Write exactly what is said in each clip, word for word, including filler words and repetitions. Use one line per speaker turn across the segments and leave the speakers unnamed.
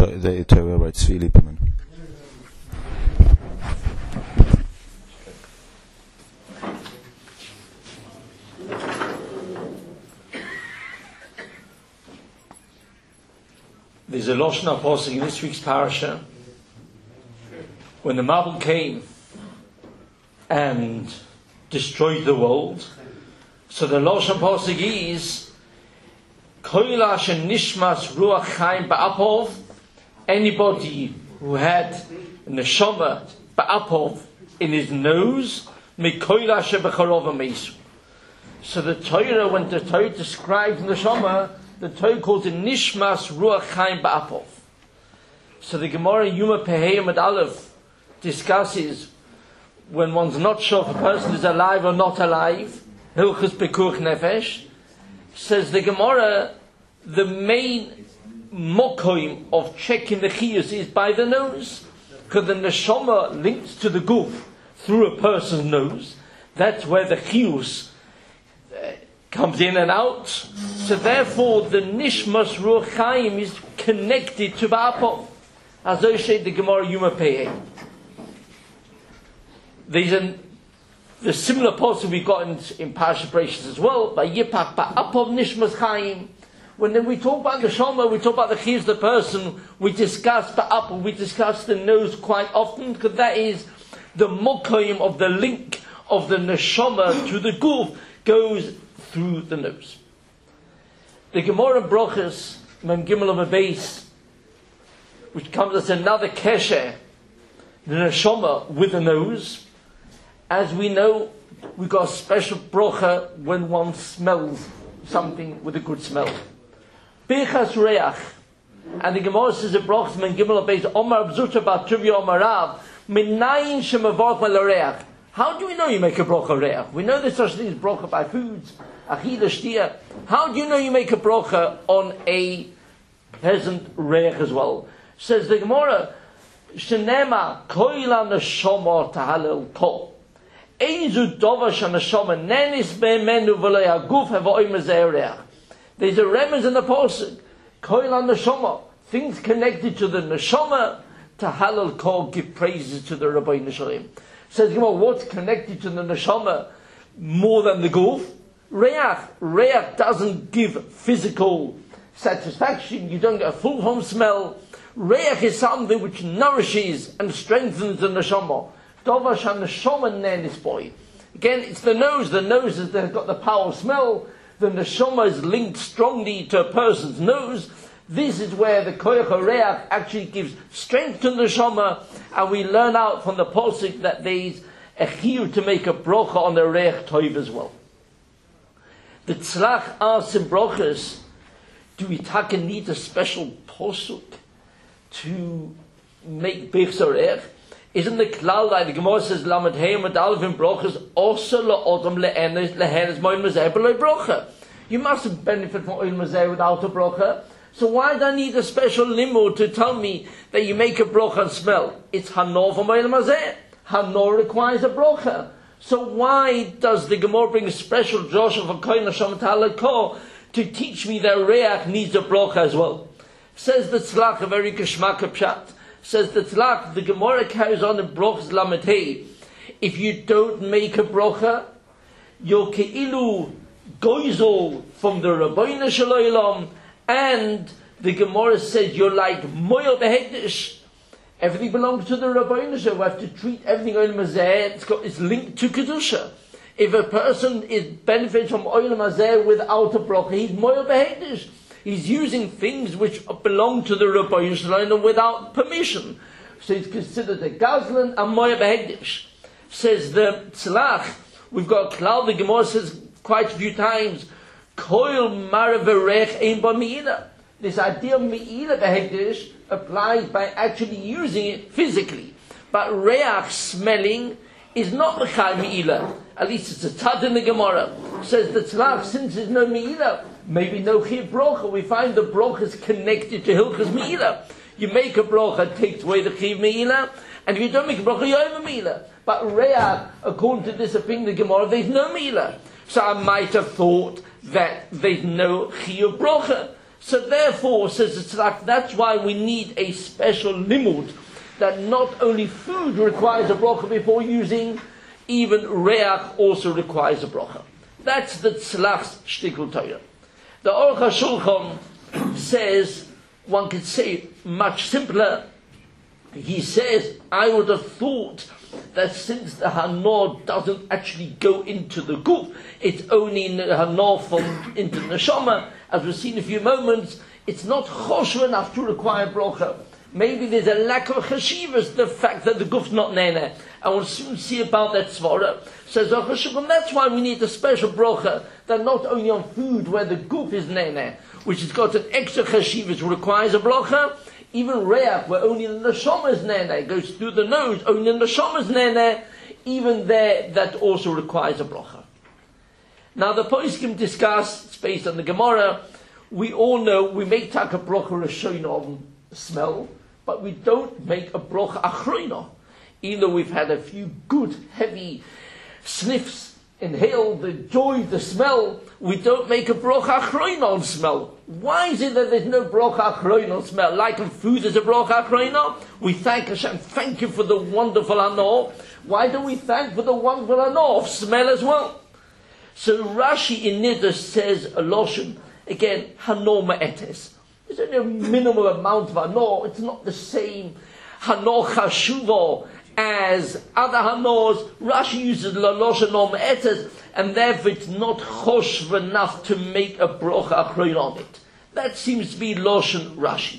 the Torah by Tzvi Lieberman.
There's a Lashon HaPosuk in this week's parasha. When the Mabul came and destroyed the world, so the Lashon HaPosuk is Koila Nishmas Ruach Chaim Ba'apov. Anybody who had Neshama Ba'apov in his nose, Mekoila Shebecharova Meisu. So the Torah, when the Torah describes Neshama, the Torah calls it Nishmas Ruach Chaim Ba'apov. So the Gemara Yuma Pehei Amud Aleph discusses when one's not sure if a person is alive or not alive, Hilchus Pekuach Nefesh, says the Gemara, the main mokoim of checking the chiyus is by the nose, because the neshama links to the guf through a person's nose. That's where the chiyus uh, comes in and out. So therefore, the nishmas ruach chaim is connected to ba'apov, as I said the Gemara Yuma Pei. There's an The similar posture we got in, in Parashat Bereshis as well, by Yipak Ba'apov Nishmas Chaim. When then we talk about the Neshama, we talk about the Chiyus, the person, we discuss Ba'apov, we discuss the nose quite often, because that is the Mokoim of the link of the Neshama to the Guf, goes through the nose. The Gemara Brochus, Mem Gimel of a base, which comes as another Kesher, the Neshama with the nose. As we know, we got a special brocha when one smells something with a good smell. Birchas reach, and the Gemara says a brocha men gimel beis Omar Bzuta Bar Tuvia Omar Rav Minayin shemavarch malareach. How do we know you make a brocha reach? We know there's such thing as brocha by foods, achila shtia. How do you know you make a brocha on a pleasant reach as well? Says the Gemara, Shenema koila neshama tahalel kol. There's a remez in the posuk, koil on neshama, things connected to the neshama, to halal kol, give praises to the Rabbeinu Shalom. Says, what's connected to the neshama more than the guf? Reach, reach doesn't give physical satisfaction. You don't get a full home smell. Reach is something which nourishes and strengthens the neshama. Again, it's the nose. The nose has got the power of smell. The neshama is linked strongly to a person's nose. This is where the koyach hareach actually gives strength to the neshama, and we learn out from the posuk that there's a chiyuv to make a brocha on the reich toiv as well. The tzlach asks in brochas, do we taka need a special posuk to make birchas hareich? Isn't the klal like the Gemara says Lamed Hey Amud Aleph in brochas also laodam le'enes lehenes mo'il mazeh b'loi brocha? You mustn't benefit from oil mazeh without a brocha. So why do I need a special limud to tell me that you make a brocha and smell? It's hanor from oil mazeh. Hanor requires a brocha. So why does the Gemara bring a special drosha for koyin Hashem ta'alako to teach me that reach needs a brocha as well? Says the tzlach, a very geschmack pshat. Says the tzlach, the Gemara carries on in brochas lamed hey. If you don't make a brocha, you're keilu goizol from the Rabbeinu Shalom, and the Gemara says you're like moyo behektish. Everything belongs to the Rabbeinu Shalom. We have to treat everything oil mazeh. It's got, it's linked to kedusha. If a person is benefits from oil mazeh without a brocha, he's moyo behektish. He's using things which belong to the Rabbeinu Shalom without permission. So he's considered a gazlan and moya behektish. Says the tzlach, we've got a klal, the Gemara says quite a few times, koil maraverech ein ba me'ila. This idea of me'ila behektish applies by actually using it physically. But reach, smelling, is not mechal me'ila. At least it's a tad in the Gemara. Says the tzlach, since there's no me'ila, maybe no chiv brocha. We find the brocha is connected to hilchas me'ila. You make a brocha, it takes away the chiv me'ila, and if you don't make a brocha, you have a me'ila. But re'ah, according to this opinion, the Gemara, there's no me'ila. So I might have thought that there's no chiv brocha. So therefore, says the Tzedak, that's why we need a special limud, that not only food requires a bracha before using, even reach also requires a bracha. That's the Tzedak's shtickle Torah. The Aruch HaShulchan says, one could say much simpler. He says, I would have thought that since the Hanor doesn't actually go into the guf, it's only in the Hanor from into the Neshama, as we've seen in a few moments, it's not choshev enough to require bracha. Maybe there's a lack of chashivas, the fact that the guf's not nene. I will soon see about that svara. Says Aruch, that's why we need a special bracha, that not only on food where the guf is nene, which has got an extra chashivas, requires a bracha, even reach, where only the neshama is nene, goes through the nose, only the neshama is nene, even there, that also requires a bracha. Now the poskim discuss, it's based on the Gemara, we all know, we make tak a bracha rishona on smell, but we don't make a bracha achrona. Even though we've had a few good, heavy sniffs, inhale the joy, the smell, we don't make a bracha achrona on smell. Why is it that there's no bracha achrona on smell? Like in food there's a bracha achrona, we thank Hashem, thank you for the wonderful anor. Why don't we thank for the wonderful anor of smell as well? So Rashi in Nidus says a loshon, again, hanor ma'etes. There's only a minimal amount of hanor, it's not the same hanor chashuvo as other hanors. Rashi uses la loshon hanor ma'etes, and therefore it's not choshev enough to make a brocha achron on it. That seems to be loshon Rashi.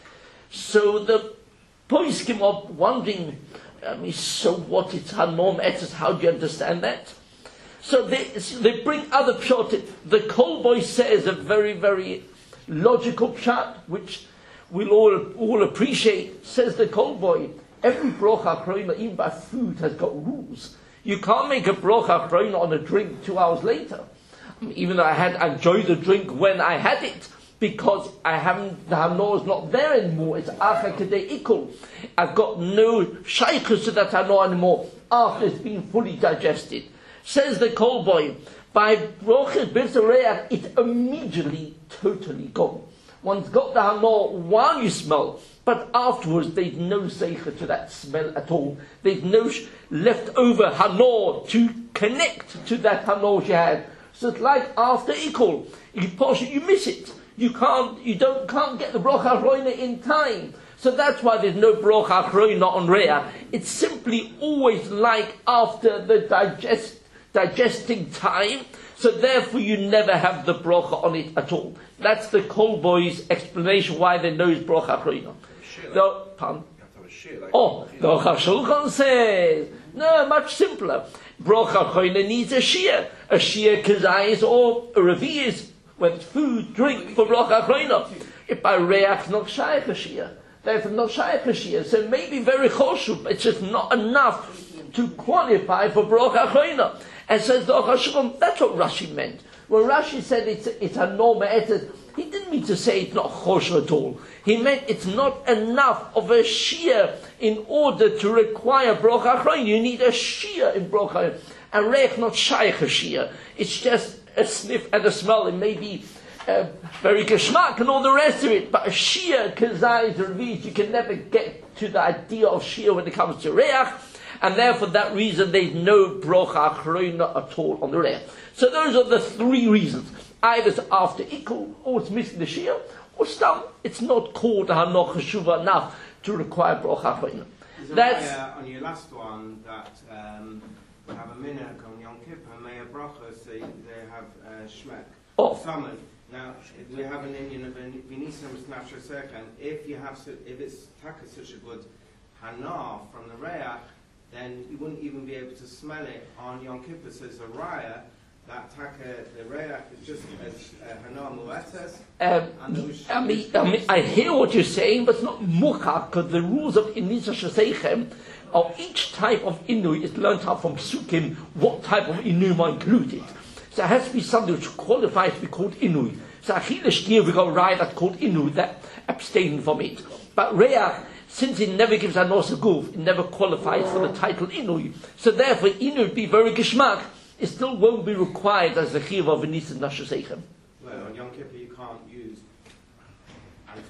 So the poskim are wondering, I mean, so what, it's hanor ma'etes, how do you understand that? So they, they bring other pshat. The Kol Boy says a very, very logical pshat, which we'll all, all appreciate. Says the Kol Boy, every brocha achrona, even by food, has got rules. You can't make a brocha achrona on a drink two hours later. I mean, even though I had enjoyed the drink when I had it, because I haven't, the hanor is not there anymore. It's acha kedei ikul. I've got no shaykhus to that hanor anymore after it's been fully digested. Says the Kol Boy, by brochas b'tzareach, it's immediately totally gone. One's got the hanor while you smell, but afterwards there's no zeicha to that smell at all. There's no sh- leftover hanor to connect to that hanor you had. So it's like after ikul, you posh it, you miss it. You can't, you don't, can't get the brocha achrona in time. So that's why there's no brocha achrona on reach. It's simply always like after the digest. digesting time, so therefore you never have the brocha on it at all. That's the Kol Boy's explanation why they know it's brocha achrona. The, pardon? Oh, the Chashulchan says, no, much simpler. Brocha achrona needs a shir. A shir kazayis or a revi'is, when it's food, drink for brocha achrona. If by reach not shaykh a shir, therefore not shaykh a shir. So maybe very choshev, but it's just not enough to qualify for brocha achrona. And says the Aruch HaShulchan, that's what Rashi meant. When Rashi said it's, it's a norma etet, he didn't mean to say it's not choshev at all. He meant it's not enough of a shir in order to require brocha achrona. You need a shir in brocha. And reich not shaykh a shir. It's just a sniff and a smell. It may be uh, very geschmack and all the rest of it. But a shir, kazai, reviz, you can never get to the idea of shir when it comes to reich. And therefore, that reason, there's no brocha achrona at all on the reich. So those are the three reasons. Either it's after ikul, or it's missing the shir, or stam, it's not called a hanor cheshuva enough to require brocha achrona. That's
uh, on your last one that um, we have a minute on Yom Kippur, may a bracha, so they have uh, shmek,
oh.
summon. Now we have an Indian of Venisim Snapshot Second. If you have, if it's taka such a good hanor from the reich, then you wouldn't even be able to smell it on Yom Kippur. So it's a raya that taka the reich is just as hanor mu'etes.
I mean, I mean, I hear what you're saying, but it's not muchach, because the rules of Inisa Shasechem, of each type of inui is learned out from Sukkim, what type of inui are included. So it has to be something which qualifies to be called inui. So achile shtir, we got a raya that's called inui, that abstain from it. But reich, since it never gives a nos guf, it never qualifies for the title inui. So therefore, inui would be very geschmack. It still won't be required as the chiv of Venisim Nashasechem.
Well, on Yom Kippur you can't use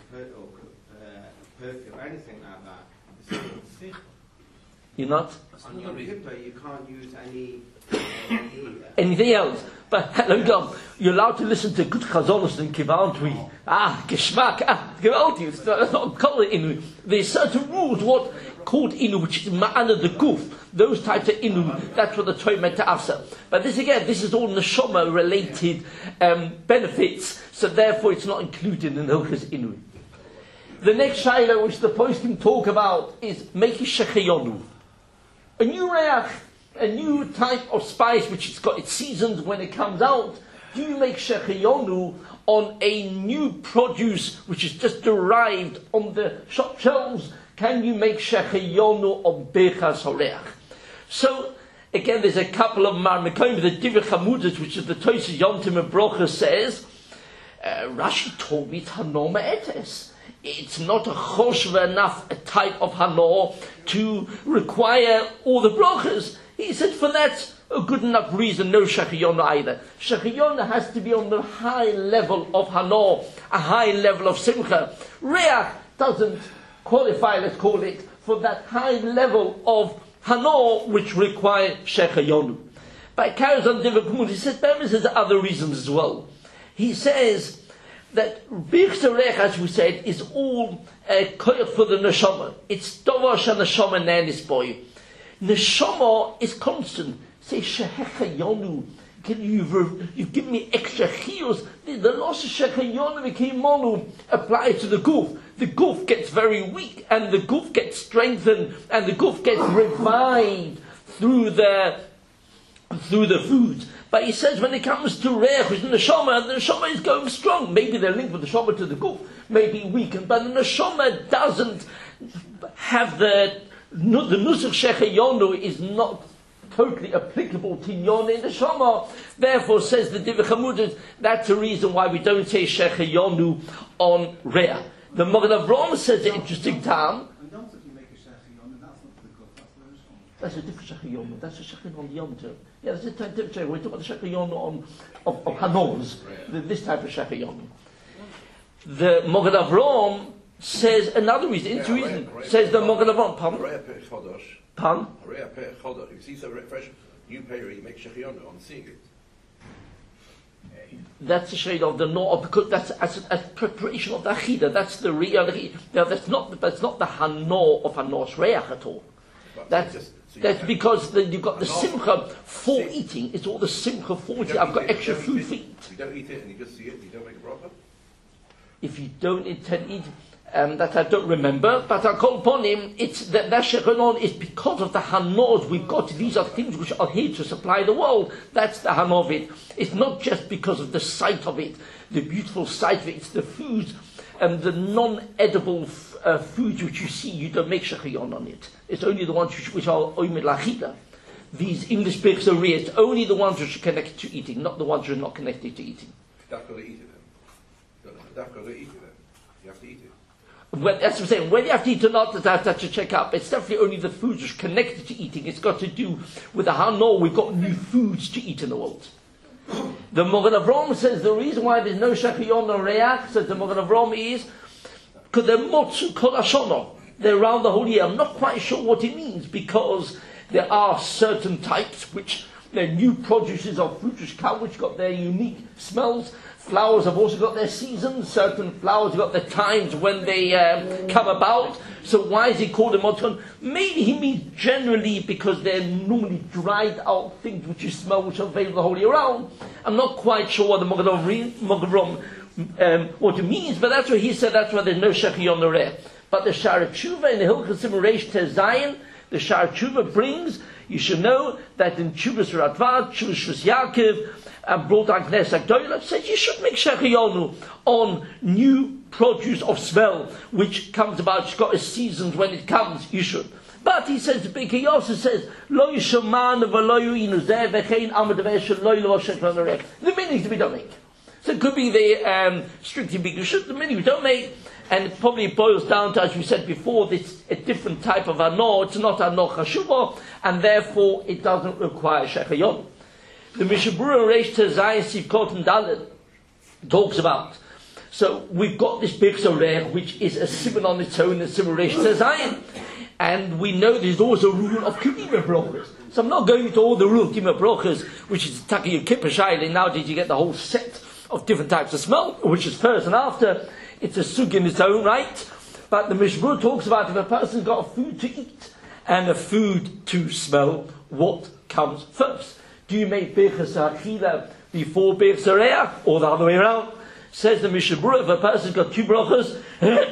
per, or uh, perfume or anything like that. It's not
You're not?
on Yom Kippur, you can't use any, any
anything else. But hello, God, you're allowed to listen to good chazonos and kivantui. Ah, geschmack, ah, gewaltig. It's not, not called inu. There's certain rules, what called inu, which is ma'ana the kuf. Those types of inu, that's what the Torah meant to asa. But this again, this is all neshama related um, benefits, so therefore it's not included in Hilchos inu. The next shayla which the poskim talk about is making shechayonu. A new reach, a new type of spice which it's got its seasons when it comes out. Do you make shechayonu on a new produce which is just derived on the shop shelves? Can you make shechayonu on bechas horeach? So again, there's a couple of marmakom, the Divrei Chamudas, which is the Tosas Yom Tov and Brocha says. Uh, Rashi told me it's hanoma etes. It's not a choshva enough a type of hanor to require all the brachas. He said for that a good enough reason, no shechayona either. Shechayona has to be on the high level of hanor, a high level of simcha. Reach doesn't qualify, let's call it, for that high level of hanor which require shechayonu. But it carries on different. He says, there's other reasons as well. He says that Birchas Reich, as we said, is all uh, for the neshama. It's Dovar Shaneshama Nanis boy. Neshama is constant. Say Shehechayonu. You've, you've given me extra chiyus. The, the loss of Shehechayonu became monu applied to the goof. The goof gets very weak, and the goof gets strengthened, and the goof gets revived through the through the foods. But he says when it comes to Reich, which is the Neshama, the Neshama is going strong. Maybe they're linked with the Neshama to the Guf, maybe weakened, but the Neshama doesn't have the, the Nusach Shechayonu is not totally applicable to Yon in the Neshama. Therefore, says the Divrei Chamudas, that's the reason why we don't say Shechayonu on Reich. The Magen Avraham says an interesting time. That's a different shechayonu. That's a shechayonu on the Yom Tov. Yeah, that's a different shechayonu. We're talking about the shechayonu on of, of Hanors. This type of shechayonu. The Magen Avraham says another reason. It's reason says the Magen Avraham. Pardon? Pardon?
If you see some fresh new payre, you make shechayonu on seeing it.
That's the shade of the no, because that's as a preparation of the achida. That's the reality. Now, that's not that's not the hanor of Hanor's reach at all. That's just, so that's because the, you've got the simcha for see, eating. It's all the simcha for eating. I've got
it,
extra food for eat.
You don't eat it and you just see it, you don't make a bracha?
If you don't intend to eat, um, that I don't remember, but I call upon him, it's that that shechonon is because of the hanors we've got. These are things which are here to supply the world. That's the hanor of it. It's not just because of the sight of it, the beautiful sight of it. It's the foods and the non-edible uh, foods which you see. You don't make shechayon on it. It's only the ones which, which are oimid lachida. These English books are real. It's only the ones which are connected to eating, not the ones which are not connected to eating.
That's got to eat it then. That's got to eat it then. You have to eat it.
When, that's what I'm saying. When you have to eat or not, that's have to check up. It's definitely only the foods which are connected to eating. It's got to do with the hanor. We've got new foods to eat in the world. The Magen Avraham says the reason why there's no shechayon or reach, says the Magen Avraham, is because they're motzu kol hashono. They're around the whole year. I'm not quite sure what it means, because there are certain types which they're new produces of fruit which come, which got their unique smells. Flowers have also got their seasons. Certain flowers have got their times when they um, come about. So why is he called a motzon? Maybe he means generally because they're normally dried out things which you smell, which are available the whole year round. I'm not quite sure what the Magen Avraham um, what it means, but that's what he said. That's why there's no shechayon noreh. But the Shara Tshuva in the Hilchos Reish Tez Zayin, the Shara Tshuva brings, you should know that in Tshuvas Radvad, Tshuvas Yaakov, and brought down Knesset Gdolah, says you should make shechayonu on new produce of smell, which comes about. It's got its seasons when it comes. You should. But he says, the Big also says, Lo yishaman v'lo yu'inu zeh v'chein amad v'eshet lo yilo shekhan orech. The meanings we don't make. So it could be the um, strictly big shut. The meaning we don't make, and it probably boils down to, as we said before, this a different type of anor. It's not anor chashuva, and therefore it doesn't require shechayonu. The Mishabura Reish Tezayin Sivkot and Dalet talks about So we've got this Birchas Oreach, which is a simon on its own, a simon Reish Zayin. And we know there's also a rule of Kedima Brochas. So I'm not going into all the rule of Kedima Brochas, which is Taki and Kippur Shaila. Now did you get the whole set of different types of smell, which is first and after. It's a sug in its own right. But the Mishmur talks about if a person's got a food to eat and a food to smell, what comes first? Do you make Birchas Achila before Birchas Oreach, or the other way around? Says the Mishmur, if a person's got two brachas,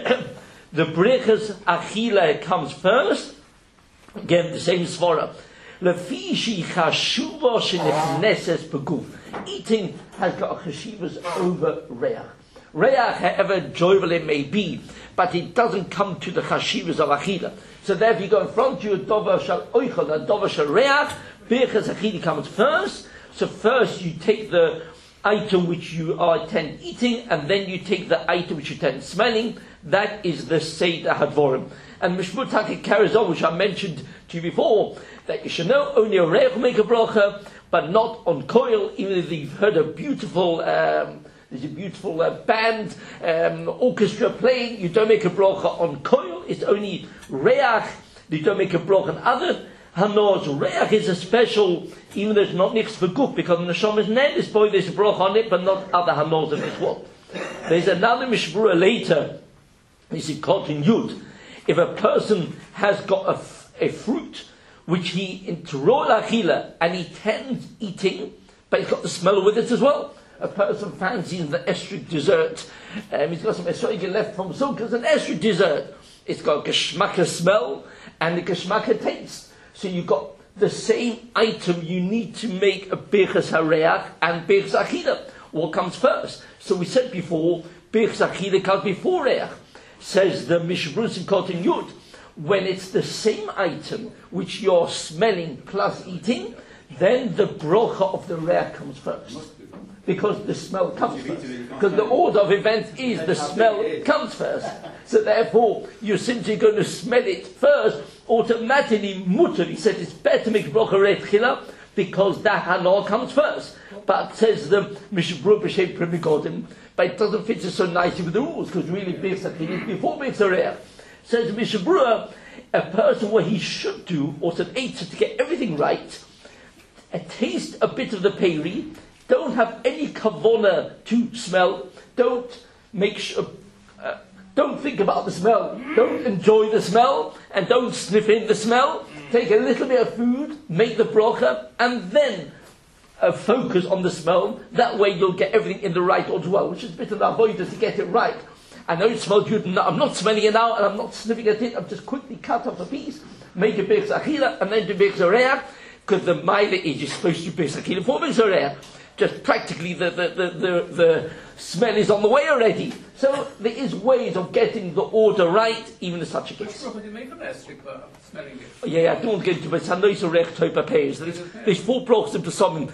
the Birchas Achila comes first. Again, the same svara. Lefishi chashuva shenechneses beguf. Eating has got a chashivas over reach. Reach, however joyful it may be, but it doesn't come to the chashivas of achila. So therefore, you go in front of you a dover shal oichel, a dover shal reach. Birchas Achila comes first. So first you take the item which you are intend eating, and then you take the item which you intend smelling. That is the Seder Hadvorim. And Mishmur Taki carries on, which I mentioned to you before, that you should know only a reich will make a bracha, but not on koil. Even if you've heard a beautiful, um, there's a beautiful uh, band, um, orchestra playing, you don't make a bracha on koil. It's only reich. You don't make a bracha on other hanos. Reich is a special, even though it's not nichts for guf, because the neshama is net. This boy, there's a bracha on it, but not other hanos of this one. There's another mishmura later. This is called in Yud. If a person has got a, f- a fruit which he into roll achila and he tends eating, but he's got the smell with it as well. A person fancies the estric dessert. Um, he's got some esrogin left from Sukkot as an estric dessert. It's got a geschmacka smell and a geschmacka taste. So you've got the same item. You need to make a Birchas Hareach and Birchas Achila. What comes first? So we said before, Birchas Achila comes before Reach. Says the Mishbrus in Kotin Yud, when it's the same item which you're smelling plus eating, then the brocha of the reach comes first. Because the smell comes first. Because the order of events is the smell comes first. So therefore, you're simply going to smell it first. Automatically, mutter, he said it's better to make brocha re'chila because that hanor comes first. But says the Mishbrus B'Shem Primigodim, but it doesn't fit so nicely with the rules, because really Birchas Achila is before Birchas Oreach. Says Mishmur, a person what he should do, or to eat to get everything right, uh, taste a bit of the peri, don't have any kavona to smell, don't make sure, uh, don't think about the smell, don't enjoy the smell, and don't sniff in the smell, take a little bit of food, make the bracha, and then Uh, focus on the smell. That way you'll get everything in the right order as well, which is a bit of an avoider to get it right. I know it smells good, no, I'm not smelling it now, and I'm not sniffing at it, I'm just quickly cut off a piece, make a Birchas Achila, and then do Birchas Oreach, because the Maila is you're supposed to do Birchas Achila for Birchas Oreach. Just practically the, the, the, the, the smell is on the way already. So there is ways of getting the order right, even in such a case.
Which do you make on estric, but smelling it?
Yeah, yeah, I don't get into it, but Sanois Oreach Toipa Peirs. There's, there's four brachas of Pesomim.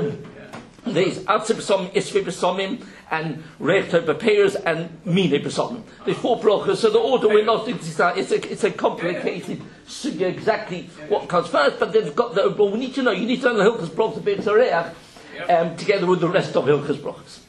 There's Atze Pesomim, Esfe Pesomim, and Reach Toipa Peirs, and Mine Pesomim. There's four brachas, so the order we're not, it's a, it's a, it's a complicated sugya exactly what comes first, but they've got the, well, we need to know, you need to know the Hilchas brachas of Birchas Oreach, um, together with the rest of Hilchas brachas.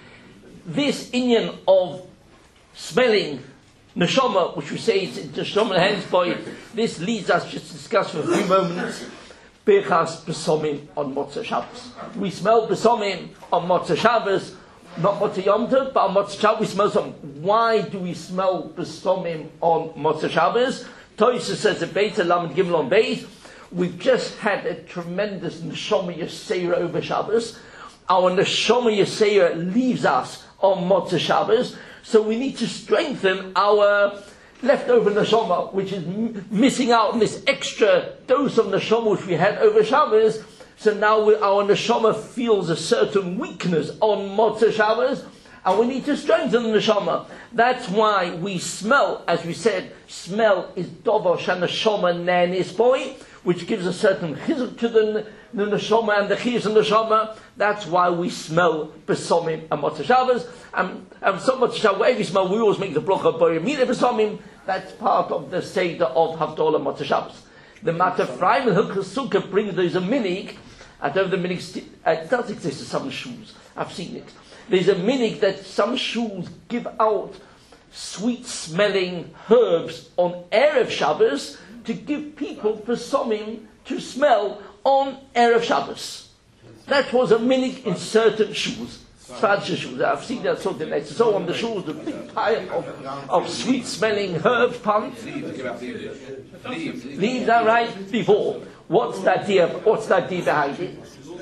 This inyan of smelling neshama, which we say it's neshama, hence by this leads us just to discuss for a few moments Birchas Pesomim on Motzei Shabbos. We smell Pesomim on Motzei Shabbos, not Motzei Yom Tov, but on Motzei Shabbos we smell some. Why do we smell Pesomim on Motzei Shabbos? Toysa says a Beta Lamed Gimel on Beis. We've just had a tremendous Neshama Yisera over Shabbos. Our Neshama Yisera leaves us on Motzei Shabbos, so we need to strengthen our leftover neshama, which is m- missing out on this extra dose of neshama which we had over Shabbos. So now we, our neshama feels a certain weakness on Motzei Shabbos, and we need to strengthen the neshama. That's why we smell, as we said, smell is dover shaneshama nenis boy, which gives a certain chizuk to the, the neshama and the chiyus and the neshama. That's why we smell Pesomim and Motzei Shabbos. And, and so Motzei Shabbos, wherever we smell, we always make the bracha Boyamina Pesomim. That's part of the Seder of Havdalah Motzei Shabbos. The Matter Freim and Hilchas Sukkah brings there's a minig. I don't know if the minig st- uh, it does exist in some shoes. I've seen it. There's a minhag that some shuls give out sweet-smelling herbs on Erev Shabbos to give people pesomim to smell on Erev Shabbos. That was a minhag in certain shuls. Traditional shuls. I've seen that sort of thing. So on the shuls, the big pile of, of sweet-smelling herbs, puns.
Leaves.
Leaves are right before. What's the idea? What's the idea behind it?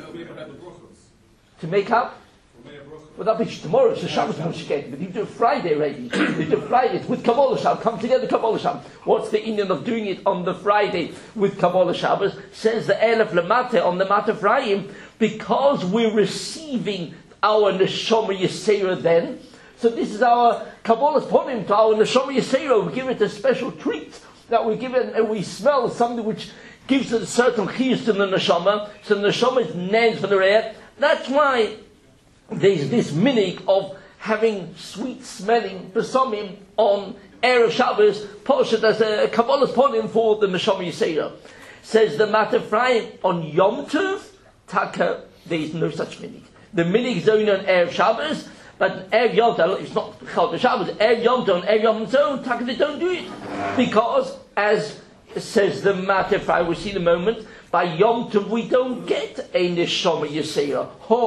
To make up? Well, that'll be tomorrow. It's the Shabbos Moshket. But you do it Friday already. You do Friday with Kabbalah Shabbos. Come together, Kabbalah Shabbos. What's the Indian of doing it on the Friday with Kabbalah Shabbos? Says the Elef Lamate on the Mat Ephraim, because we're receiving our Neshama Yisera then. So this is our Kabbalah's ponim to our Neshama Yisera. We give it a special treat that we give it, and we smell something which gives it a certain chiyus to the Neshama. So the Neshama is nens for the rare. That's why there's this minhag of having sweet-smelling pesomim on Erev Shabbos, poshet as a Kabbalah's ponim for the Neshama Yisera. Says the Mat Ephraim on Yom Tov, Taka, there is no such minhag. The minhag is only on Erev Shabbos, but Erev Yom Tov, it's not Chol Shabbos, Erev Yom Tov, Erev Yom Tov, Taka, they don't do it. Because, as says the Mat Ephraim, we'll see in a moment, by Yom Tov we don't get a Neshama Yisera.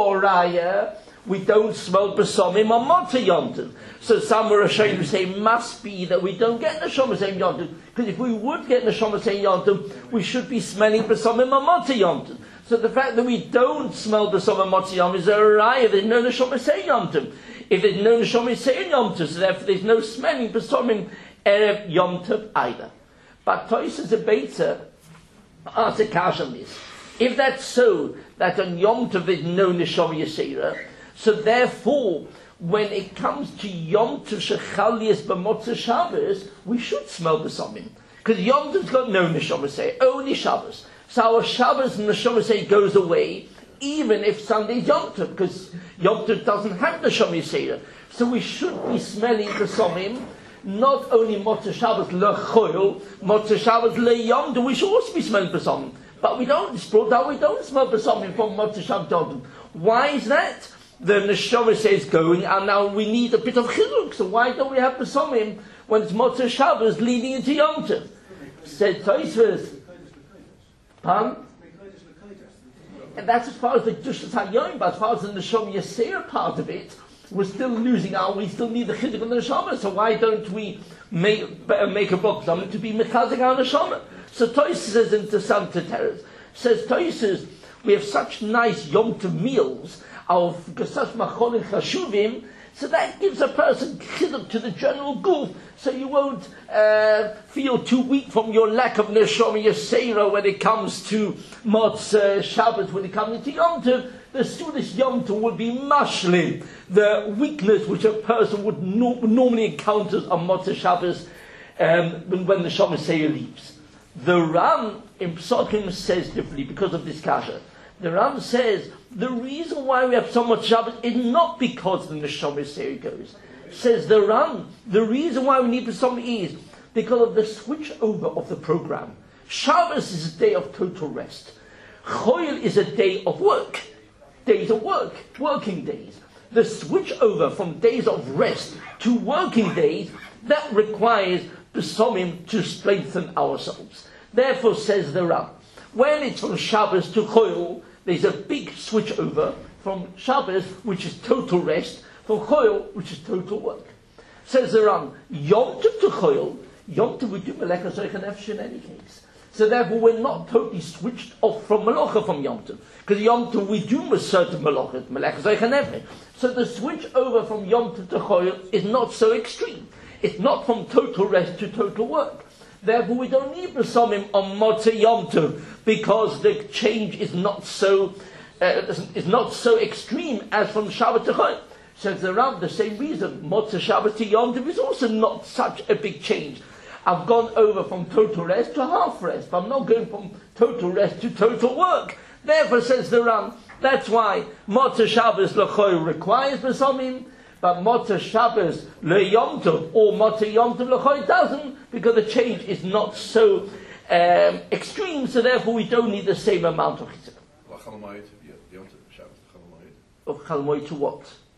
Horaya, we don't smell Pesomim on Motzei Yom Tov. So some are ashamed to say, must be that we don't get Neshama Yisera Yom Tov. Because if we would get Neshama Yisera Yom Tov, we should be smelling Pesomim on Motzei Yom Tov. So the fact that we don't smell Pesomim on Motzei Yom Tov is a raya. There's no Neshama Yisera Yom Tov. If there's no Neshama Yisera Yom Tov, so therefore there's no smelling Pesomim Erev Yom Tov either. But Toys a Beitzer asks a kash on this. If that's so, that on Yom Tov there's no Neshama Yisera, so therefore, when it comes to Yom Tov Shechalias B'Motzei Shabbos, we should smell the Pesomim. Because Yom Tov's got no Neshama Yisera, only Shabbos. So our Shabbos Neshama Yisera goes away, even if Sunday's Yom Tov, because Yom Tov doesn't have Neshama Yisera. So we should be smelling the Pesomim, not only Motzei Shabbos lechoil, Motzei Shabbos leyom Tov, we should also be smelling Pesomim. But we don't, it's brought out, we don't smell Pesomim from Motzei Shabbos Yom Tov. Why is that? The Neshama says going, and now we need a bit of chiluk. So why don't we have Pesomim when it's Motzei Shabbos leading into Yom Tov? Said Tosfos. Pardon? And that's as far as the Dushas HaYom, but as far as the Neshama Yisera part of it, we're still losing out, we still need the chizuk of the Neshama, so why don't we make, make a book to be mechazik our Neshama? So Tosfos says into some Teteres, says Tosfos, we have such nice Yom Tov meals, of such macholim chashuvim, so that gives a person chizuk to the general guf, so you won't uh, feel too weak from your lack of Neshama Yisera when it comes to Motzei Shabbos, when it comes into Yom Tov. The soonest Yom Tov would be mashlim, the weakness which a person would no- normally encounter on Motzei Shabbos um, when, when the Neshama Yisera leaves. The Ram in Psokim says differently because of this kasha. The Ram says the reason why we have so much Shabbos is not because the Neshama Yisera goes. Says the Ram, the reason why we need Pesomim is because of the switch over of the program. Shabbos is a day of total rest. Choil is a day of work. Days of work, working days. The switch over from days of rest to working days, that requires Pesomim to strengthen ourselves. Therefore, says the Ram, when it's from Shabbos to Choil, there's a big switch over from Shabbos, which is total rest, from Choil, which is total work. Says the Ram, Yom Tov to Choil, Yom Tov we do Melech HaZoich HaNefesh in any case. So therefore we're not totally switched off from Melacha from Yom Tov. Because Yom Tov we do a certain Melachas, Melech HaZoich HaNefesh. So the switch over from Yom Tov to Choil is not so extreme. It's not from total rest to total work. Therefore we don't need Pesomim on Motzei Yom Tov, because the change is not so uh, is not so extreme as from Shabbat to Choil. Says the Rav, the same reason, Motzei Shabbat to Yom Tov is also not such a big change. I've gone over from total rest to half rest, but I'm not going from total rest to total work. Therefore, says the Ram, that's why Motzei Shabbos L'Choil requires Pesomim, but Motzei Shabbos L'Yom Tov or Motzei Yom Tov L'Choil doesn't, because the change is not so um, extreme, so therefore we don't need the same amount of chizuk. Of Chalamoid to what?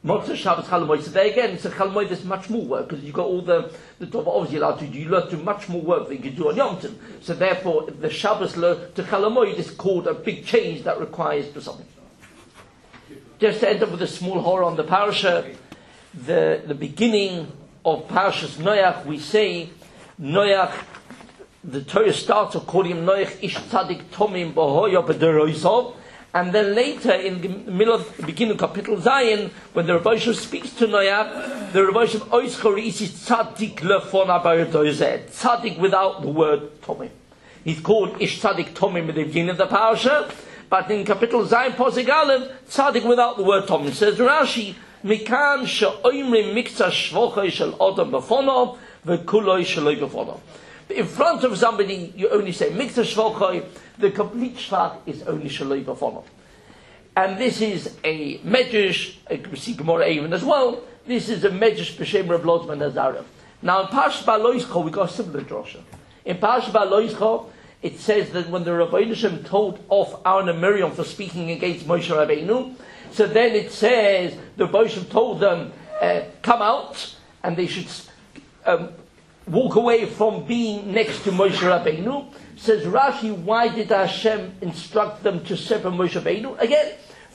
Motzei, Shabbos, Chol Hamoed. So there again, so Chol Hamoed, there's much more work, because you've got all the, the top, obviously allowed to do, you learn to do much more work than you can do on Yom Tov. So therefore, the Shabbos learn to Chol Hamoed is called a big change that requires to something. Just to end up with a small horror on the parasha, the, the beginning of Parashas Noach, we say, Noach, the Torah starts of calling him Noach Ish Tzadik Tomim Bohoya B'Deroisov, and then later in the middle of the beginning of Kapitel Zayin, when the Rebbe Yisrael speaks to Noach, the Rebbe Yisrael Ois Choris is Tzadik Lefon Abayotozeh, Tzadik without the word Tomim. He's called Ish Tzadik Tomim at the beginning of the parasha, but in Kapitel Zayin Posek Aleph, Tzadik without the word Tomim. Says Rashi, Mikan she'oimrim mikza shvochai shel odom befonov v'kuloi sheloi befonov. In front of somebody, you only say mikza shvochai. The complete shvach is only sheloi befonov. And this is a medrash. We see Gemara even as well. This is a medrash b'shem Reb Lozman Nazareth. Now in Parshas Ba'aloischa we got a similar drasha. In Parshas Ba'aloischa it says that when the Rebbeinu Shem told off Aaron and Miriam for speaking against Moshe Rabbeinu, so then it says the Rebbeinu told them, uh, come out, and they should um, walk away from being next to Moshe Rabbeinu. Says Rashi, why did Hashem instruct them to separate Moshe Rabbeinu? Again,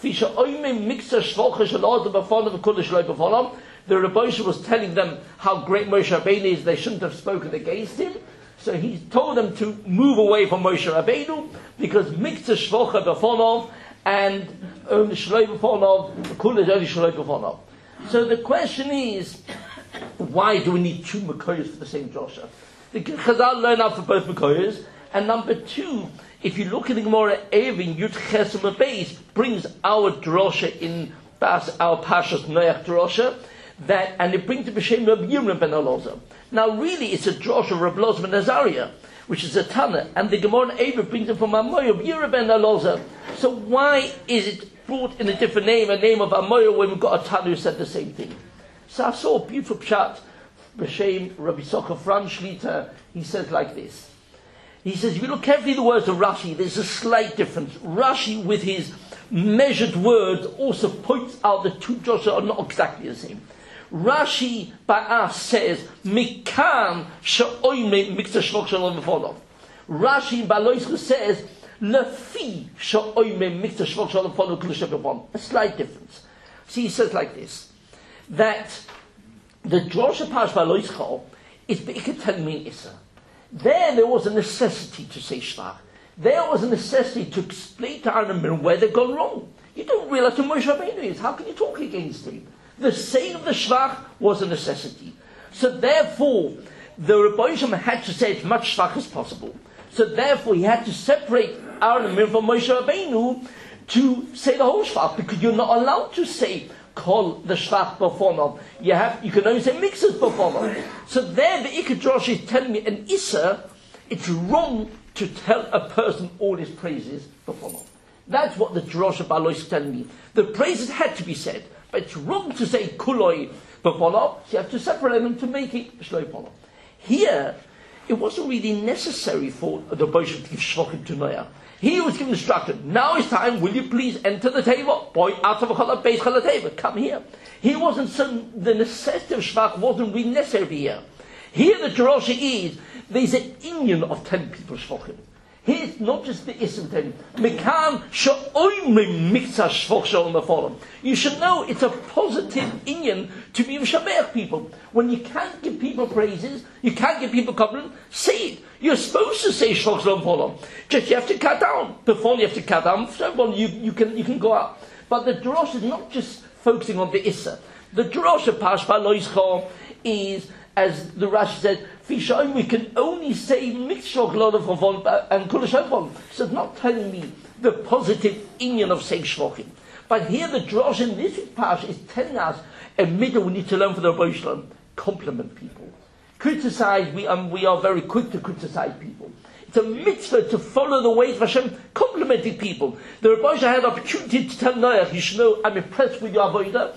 the Rebbeinu was telling them how great Moshe Rabbeinu is, they shouldn't have spoken against him. So he told them to move away from Moshe Rabbeinu, because Mikzah Shvocha Befonov and only Shloi Befonov, Kul is only Shloi Befonov. So the question is, why do we need two Mekoyos for the same drasha? The Chazal learn out for both Mekoyos, and number two, if you look at the Gemara Eruvin, Yud Chesed Beis brings our drasha in our Parshas Noach drasha, that, and it brings to B'Shem Rabbi Yirmiyah ben Elazar. Now really it's a drasha of Rabbi Elazar ben Azariah, which is a Tana, and the Gemara Eruvin brings it from Amoyah, Rabbi Yirmiyah ben Elazar. So why is it brought in a different name, a name of Amoyah, when we've got a Tana who said the same thing? So I saw a beautiful pshat, B'Shem Rabbi Socher Franz Shlita. He says like this. He says, if you look carefully at the words of Rashi, there's a slight difference. Rashi, with his measured words, also points out the two drashas are not exactly the same. Rashi Ba'as says, Mikan she'oime mikzah shvok shalom befonov. Rashi Ba'aloischa says, Lefi she'oime mikzah shvok shalom befonov k'lusha befonov. A slight difference. See, he says like this, that the drasha Parshas Ba'aloischa is Be'ikar Telmin Issa. There, there was a necessity to say shvach. There was a necessity to explain to Aaron and Miriam where they've gone wrong. You don't realize who Moshe Rabbeinu is. How can you talk against him? The saying of the shvach was a necessity. So therefore, the Rebbeinu Shem had to say as much shvach as possible. So therefore, he had to separate Aaron and Miriam from Moshe Rabbeinu to say the whole shvach, because you're not allowed to say call the shvach befonov. You have, you can only say mixes befonov. So there, the Ikar drasha is telling me an Issa, it's wrong to tell a person all his praises befonov. That's what the drasha Ba'alois is telling me. The praises had to be said, but it's wrong to say kuloi befonov. So you have to separate them to make it shloi befonov. Here, it wasn't really necessary for the Boshim to give shvachim to Noach. He was given instruction. Now it's time. Will you please enter the table? Boy, out of a challah, base challah table. Come here. He wasn't some. The necessity of shvach wasn't really necessary here. Here the drasha is there's an inyan of ten people shvachim. Here it's not just the ism ten. Mekan she'oimrim mikzah shvach shalom befonov. You should know it's a positive inyan to be mishabeach people. When you can't give people praises, you can't give people compliment, say it. You're supposed to say shvach shalom befonov. Just you have to cut down. Before you have to cut down, so well, you, you can you can go out. But the drasha is not just focusing on the issa. The drasha Parshas Ba'aloischa is, as the Rashi said, Fishaim, we can only say Mikshok Lodov and Kulashevon. So it's not telling me the positive inyan of saying Shvochim. But here the drasha in this parsha is telling us a middle we need to learn for the Rebbeinu Shalom. Compliment people. Criticize, we, um, we are very quick to criticize people. It's a mitzvah to follow the ways of Hashem, complimenting people. The Rebbeinu Shalom had the opportunity to tell Noach, you should know, I'm impressed with your avodah,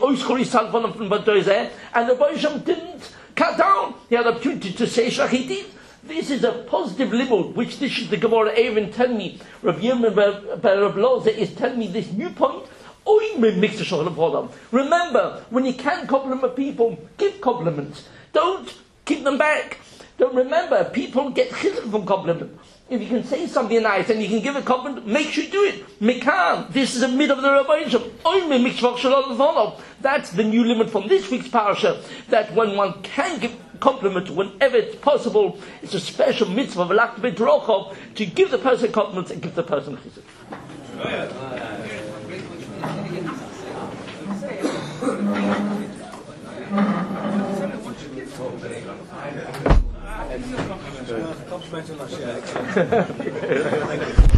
and the Rebbeinu Shalom didn't cut down. He had the opportunity to say shachidit. This is a positive limud, which this is the Gemara Eruvin tell me. Rabbi Yirmiyah ben Elazar is telling me this new point Remember, when you can compliment people, give compliments. Don't keep them back. Don't remember, people get chizuk from compliment. If you can say something nice and you can give a compliment, make sure you do it. Mekan, this is a mid of the Rabbanishim. That's the new limit from this week's parasha, that when one can give compliments whenever it's possible, it's a special mitzvah of Lach Beit Rochov to give the person compliments and give the person chizuk.
Compliment on that share.